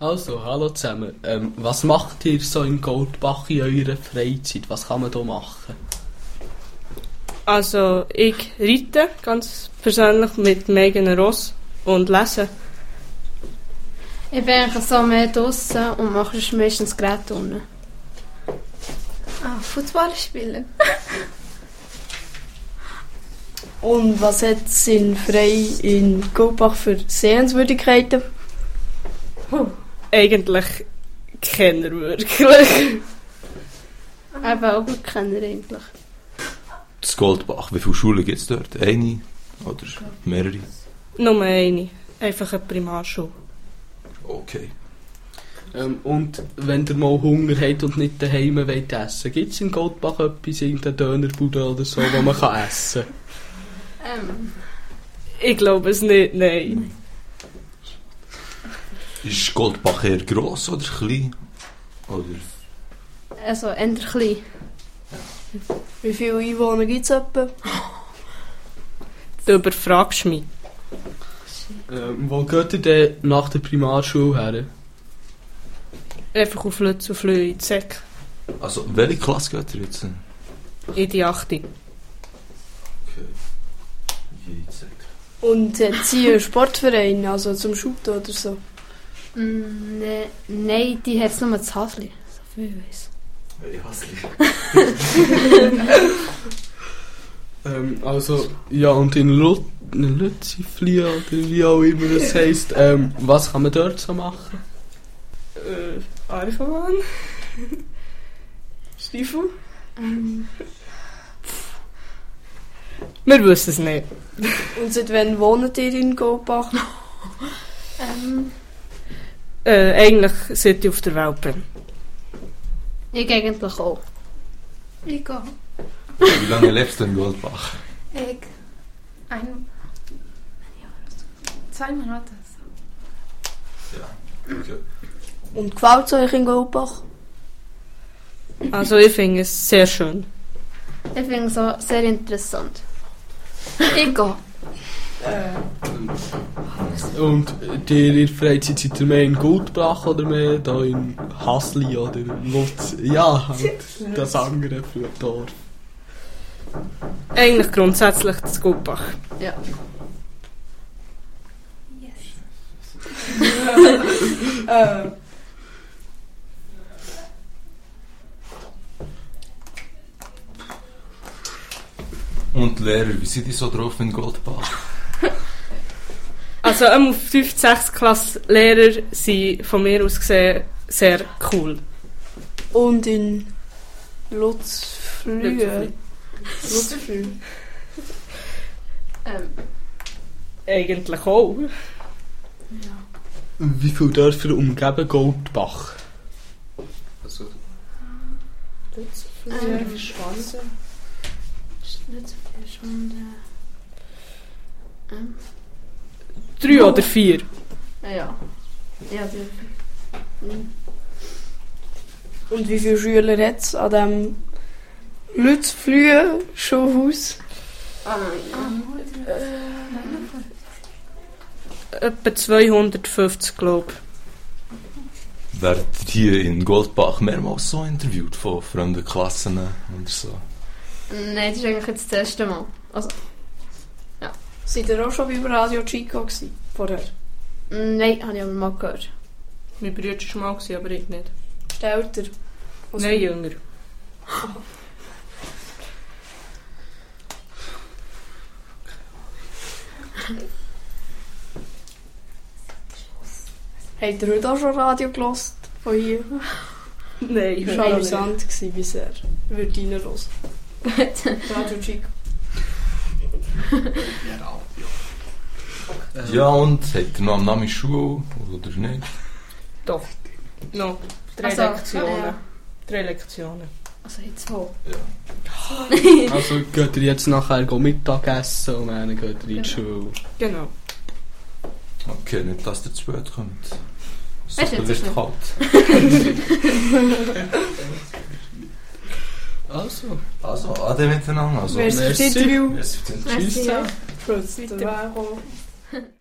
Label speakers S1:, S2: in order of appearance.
S1: Also, hallo zusammen. Was macht ihr so in Goldbach in eurer Freizeit? Was kann man da machen?
S2: Also, ich reite ganz persönlich mit dem eigenen Ross und lese.
S3: Ich bin eigentlich so mehr draussen und mache meistens Geräte unten.
S4: Fußball spielen.
S5: Und was hat es in Frei in Goldbach für Sehenswürdigkeiten?
S2: Eigentlich keiner wirklich.
S3: Eben auch gut kennen eigentlich.
S6: Das Goldbach, wie viele Schulen gibt es dort? Eine oder mehrere?
S2: Nur eine. Einfach eine Primarschule.
S6: Okay.
S1: Und wenn ihr mal Hunger habt und nicht daheim wollt essen, gibt es in Goldbach etwas, irgendeine Dönerbude oder so, wo man kann essen kann?
S2: Ich glaube es nicht, nein.
S6: Ist Goldbach eher gross oder klein? Oder?
S3: Also eher klein.
S5: Wie viele Einwohner gibt es etwa?
S2: Du überfragst mich.
S1: Wo geht ihr denn nach der Primarschule her?
S2: Einfach auf Lütz und Flöhe in die Säcke.
S6: Also, welche Klasse geht ihr jetzt?
S2: In die 8.
S6: Okay.
S5: Und hat sie einen Sportverein, also zum Shooten oder so?
S3: Nein, die hat es nur zu Hasli. So viel ich weiss.
S6: Hey, Hasli.
S1: Also, ja, und in Lützifli oder wie auch immer das heisst, was kann man dort so machen?
S2: Arifabahn? Stiefel? Wir wissen es nicht.
S5: Und seit wann wohnt ihr in Goldbach?
S2: Eigentlich seit ich auf der Welt bin.
S3: Ich eigentlich auch.
S4: Ich gehe.
S6: Wie lange lebst du in Goldbach?
S4: Ich. 2 Monate.
S6: Ja. Okay.
S5: Und gefällt es euch in Goldbach?
S2: Also ich finde es sehr schön.
S3: Ich finde es auch sehr interessant. Ich gehe.
S1: Und ihr in der Freizeit seid ihr mehr in Goldbach oder mehr da in Hasli oder Lutz? Ja, halt das andere Dorf.
S2: Eigentlich grundsätzlich das Goldbach.
S3: Ja.
S6: Und Lehrer, wie sind die so drauf in Goldbach?
S2: Also 5. 6. Klasse Lehrer sind von mir aus gesehen sehr cool.
S5: Und in Lutzflühe?
S2: Lutzflühe. Eigentlich auch.
S1: Wie viele Dörfer umgeben Goldbach?
S6: Also,
S2: Lutzflühe, Schwanze.
S3: Schon
S2: 3 oder 4.
S3: Ja. Ja, die.
S5: Und wie viele Schüler hat es an diesem Lutzflühe-Schulhaus?
S2: Etwa 250, glaube ich.
S6: werdet ihr in Goldbach mehrmals so interviewt von fremden Klassen oder so?
S3: Nein, das ist eigentlich jetzt das erste Mal. Also,
S5: Seid ihr auch schon beim Radio Chico gewesen, vorher?
S3: nein, habe ich aber mal gehört.
S2: Mein Bruder war schon mal, aber ich nicht.
S5: Älter?
S2: Nein, jünger.
S5: Habt ihr heute auch schon Radio gehört? Von hier?
S2: Nein,
S5: Das war amüsant gewesen bisher. Ich würde reinhören. Radio Chico.
S6: Ja, und habt ihr noch am Namen Schule oder nicht?
S2: Doch. Noch 3
S3: Also,
S2: Lektionen.
S3: ja.
S2: 3 Lektionen.
S3: Also jetzt wo?
S6: Ja.
S1: Also geht ihr jetzt nachher Mittagessen und dann geht ihr in die Schule?
S2: Genau.
S6: Okay, nicht, dass ihr zu spät kommt. Es
S3: Weißt du, jetzt
S6: wird
S3: ist
S6: kalt.
S1: Also,
S6: ade miteinander. Also,
S5: Merci fürs
S1: Merci.
S5: Interview.
S6: merci für das Interview.
S3: Merci, ja.
S5: Tschüss.